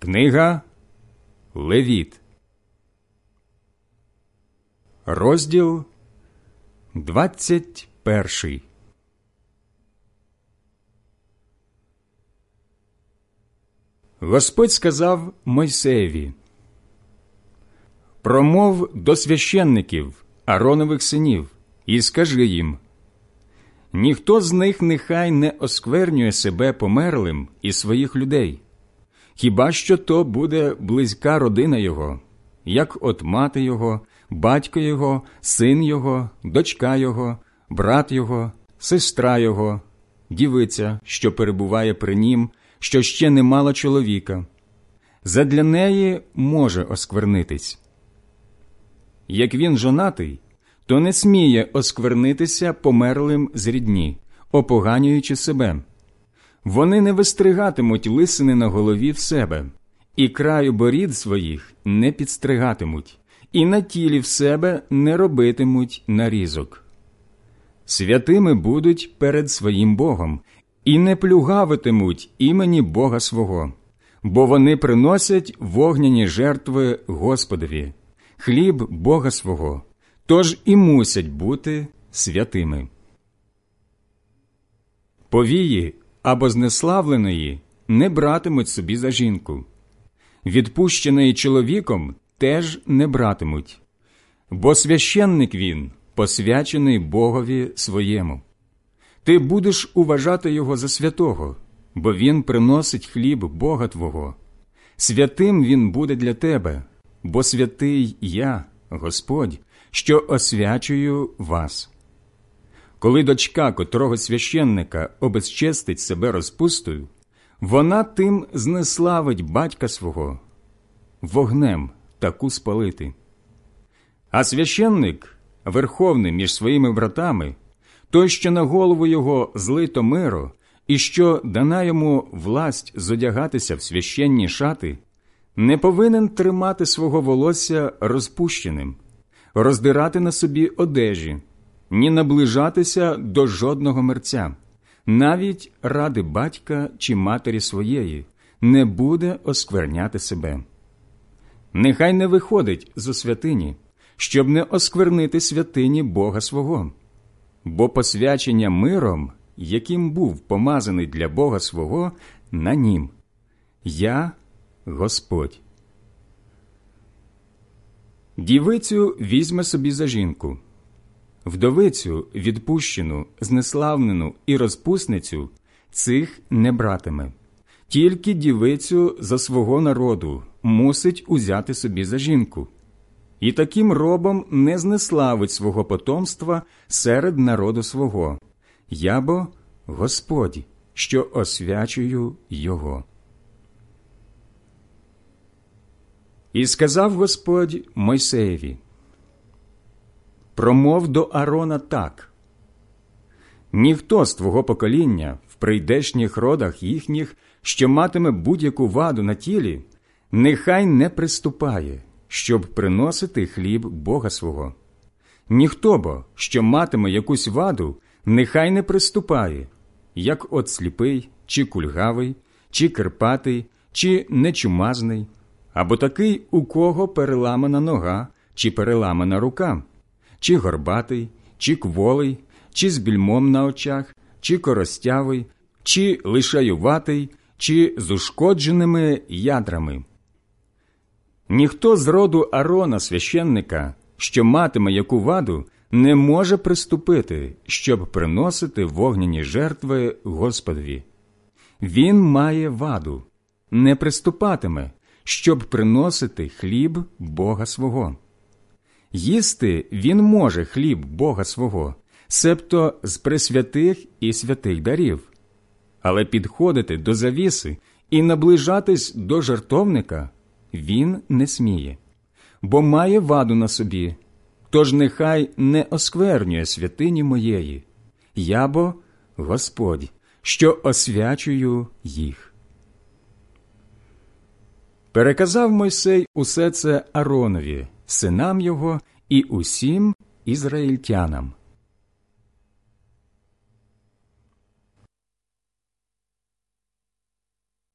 Книга Левіт, розділ 21. Господь сказав Мойсеєві: «Промов до священників, Ааронових синів, і скажи їм: ніхто з них нехай не осквернює себе померлим і своїх людей, хіба що то буде близька родина його, як от мати його, батько його, син його, дочка його, брат його, сестра його, дівиця, що перебуває при нім, що ще не мала чоловіка. Задля неї може осквернитись. Як він жонатий, то не сміє осквернитися померлим з рідні, опоганюючи себе. Вони не вистригатимуть лисини на голові в себе, і краю борід своїх не підстригатимуть, і на тілі в себе не робитимуть нарізок. Святими будуть перед своїм Богом, і не плюгавитимуть імені Бога свого, бо вони приносять вогняні жертви Господові, хліб Бога свого, тож і мусять бути святими. Повії або знеславленої не братимуть собі за жінку, відпущеної чоловіком теж не братимуть, бо священник він, посвячений Богові своєму. Ти будеш уважати його за святого, бо він приносить хліб Бога твого. Святим він буде для тебе, бо святий я, Господь, що освячую вас. Коли дочка котрого священника обезчестить себе розпустою, вона тим знеславить батька свого, вогнем таку спалити. А священник, верховний між своїми братами, той, що на голову його злито миро, і що дана йому власть зодягатися в священні шати, не повинен тримати свого волосся розпущеним, роздирати на собі одежі, ні наближатися до жодного мерця, навіть ради батька чи матері своєї, не буде оскверняти себе. Нехай не виходить зо святині, щоб не осквернити святині Бога свого, бо посвячення миром, яким був помазаний для Бога свого, на нім. Я – Господь. Дівицю візьме собі за жінку, вдовицю, відпущену, знеславнену і розпусницю цих не братиме. Тільки дівицю за свого народу мусить узяти собі за жінку. І таким робом не знеславить свого потомства серед народу свого. Я бо Господь, що освячую його. І сказав Господь Мойсеєві: «Промов до Аарона так: ніхто з твого покоління в прийдешніх родах їхніх, що матиме будь-яку ваду на тілі, нехай не приступає, щоб приносити хліб Бога свого. Ніхто бо, що матиме якусь ваду, нехай не приступає, як от сліпий, чи кульгавий, чи кирпатий, чи нечумазний, або такий, у кого переламана нога, чи переламана рука, чи горбатий, чи кволий, чи з більмом на очах, чи коростявий, чи лишаюватий, чи з ушкодженими ядрами. Ніхто з роду Аарона, священника, що матиме яку ваду, не може приступити, щоб приносити вогняні жертви Господові. Він має ваду, не приступатиме, щоб приносити хліб Бога свого. Їсти він може хліб Бога свого, себто з пресвятих і святих дарів, але підходити до завіси і наближатись до жертовника він не сміє, бо має ваду на собі, тож нехай не осквернює святині моєї. Я бо Господь, що освячую їх». Переказав Мойсей усе це Ааронові, синам його і усім ізраїльтянам.